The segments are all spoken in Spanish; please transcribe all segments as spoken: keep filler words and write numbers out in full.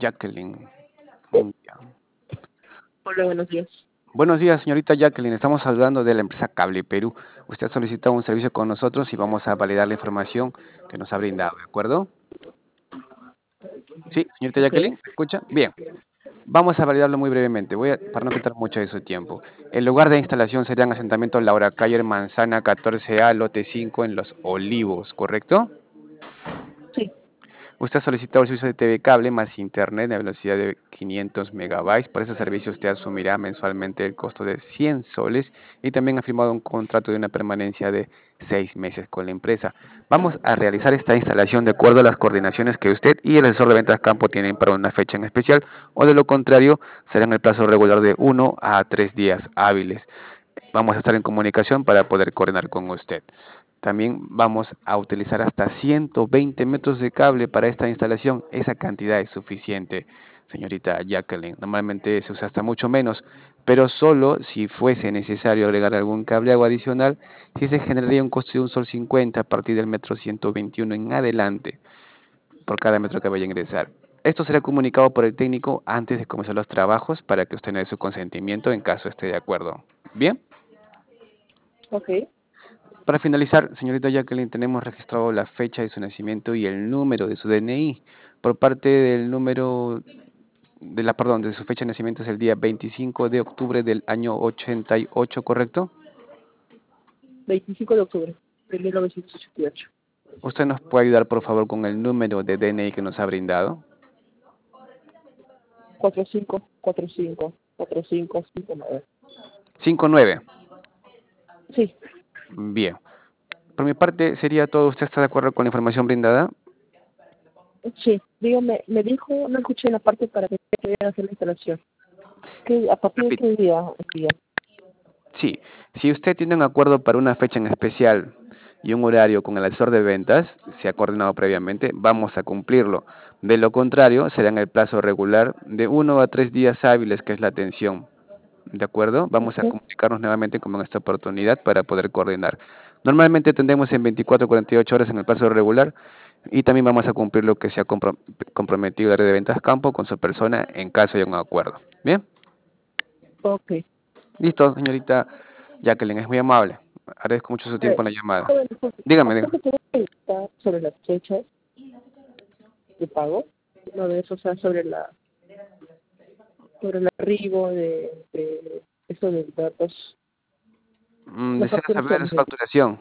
Jacqueline. Mm, ya. Hola, buenos días. Buenos días, señorita Jacqueline. Estamos hablando de la empresa Cable Perú. Usted ha solicitado un servicio con nosotros y vamos a validar la información que nos ha brindado, ¿de acuerdo? Sí, señorita Ok. Jacqueline, ¿me escucha? Bien. Vamos a validarlo muy brevemente, voy a, para no quitar mucho de su tiempo. El lugar de instalación sería en asentamiento Laura Cayer Manzana catorce A, lote cinco en Los Olivos, ¿correcto? Sí, Usted ha solicitado el servicio de T V cable más internet de velocidad de quinientos megabytes. Por ese servicio usted asumirá mensualmente el costo de cien soles y también ha firmado un contrato de una permanencia de seis meses con la empresa. Vamos a realizar esta instalación de acuerdo a las coordinaciones que usted y el asesor de ventas campo tienen para una fecha en especial, o de lo contrario será en el plazo regular de uno a tres días hábiles. Vamos a estar en comunicación para poder coordinar con usted. También vamos a utilizar hasta ciento veinte metros de cable para esta instalación. Esa cantidad es suficiente, señorita Jacqueline. Normalmente se usa hasta mucho menos, pero solo si fuese necesario agregar algún cableado adicional, sí se generaría un costo de un sol cincuenta a partir del metro ciento veintiuno en adelante por cada metro que vaya a ingresar. Esto será comunicado por el técnico antes de comenzar los trabajos para que usted dé su consentimiento en caso esté de acuerdo. Bien. ok. Para finalizar, señorita Jacqueline, tenemos registrado la fecha de su nacimiento y el número de su D N I. Por parte del número de la, perdón, de su fecha de nacimiento es el día veinticinco de octubre del año ochenta y ocho, ¿correcto? veinticinco de octubre de mil novecientos ochenta y ocho. ¿Usted nos puede ayudar, por favor, con el número de D N I que nos ha brindado? cuatro cinco cuatro cinco cuatro cinco cinco nueve. cincuenta y nueve. Sí, Bien. Por mi parte, sería todo. ¿Usted está de acuerdo con la información brindada? sí. Dígame, me dijo, no escuché la parte para que querían hacer la instalación. ¿Qué, ¿A partir de Repito. qué día? día? Sí, si usted tiene un acuerdo para una fecha en especial y un horario con el asesor de ventas, se ha coordinado previamente, vamos a cumplirlo. De lo contrario, será en el plazo regular de uno a tres días hábiles, que es la atención. ¿De acuerdo? Vamos a Ok. comunicarnos nuevamente como en esta oportunidad para poder coordinar. Normalmente tendremos en veinticuatro a cuarenta y ocho horas en el plazo regular y también vamos a cumplir lo que se ha compro- comprometido la red de ventas campo con su persona en caso de un acuerdo. ¿Bien? Ok. Listo, señorita Jacqueline, es muy amable. Agradezco mucho su tiempo Eh, en la llamada. joven, disculpe, Dígame, ¿usted dígame. me puede preguntar sobre las fechas de pago? Una vez, o sea, sobre la sobre el arribo de, de eso de datos, Mm, la ¿Desea saber facturación, su sí. facturación?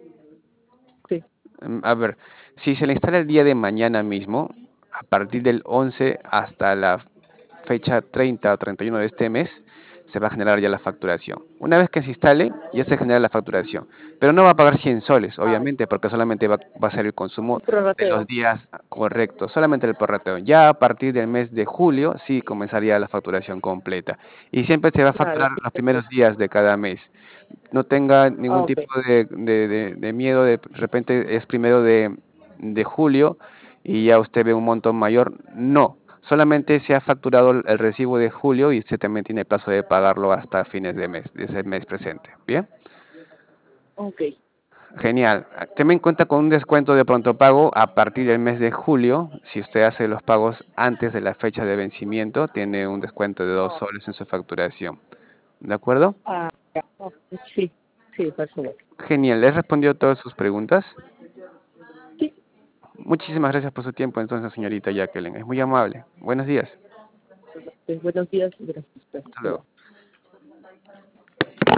Sí. Mm, A ver, si se le instala el día de mañana mismo, a partir del once hasta la fecha treinta o treinta y uno de este mes, se va a generar ya la facturación. Una vez que se instale, ya se genera la facturación. Pero no va a pagar cien soles, Ah, obviamente, porque solamente va, va a ser el consumo un de los prorrateo. días correctos, solamente el porrateo. Ya a partir del mes de julio, sí comenzaría la facturación completa. Y siempre se va a Claro, facturar sí, los perfecto. primeros días de cada mes. No tenga Ah, ningún ok. tipo de, de- de- de miedo, de repente es primero de, de julio y ya usted ve un monto mayor. No, solamente se ha facturado el el recibo de julio y usted también tiene plazo de pagarlo hasta fines de mes, de ese mes presente. Bien, Ok. genial. También cuenta con un descuento de pronto pago a partir del mes de julio. Si usted hace los pagos antes de la fecha de vencimiento, tiene un descuento de dos Ah, soles en su facturación. ¿De acuerdo? ah, ya. Ok, sí, sí, por favor. Genial. ¿Les respondió todas sus preguntas? Sí, Muchísimas gracias por su tiempo, entonces, señorita Jacqueline. Es muy amable. Buenos días. pues, buenos días y gracias. Hasta Hasta luego. luego.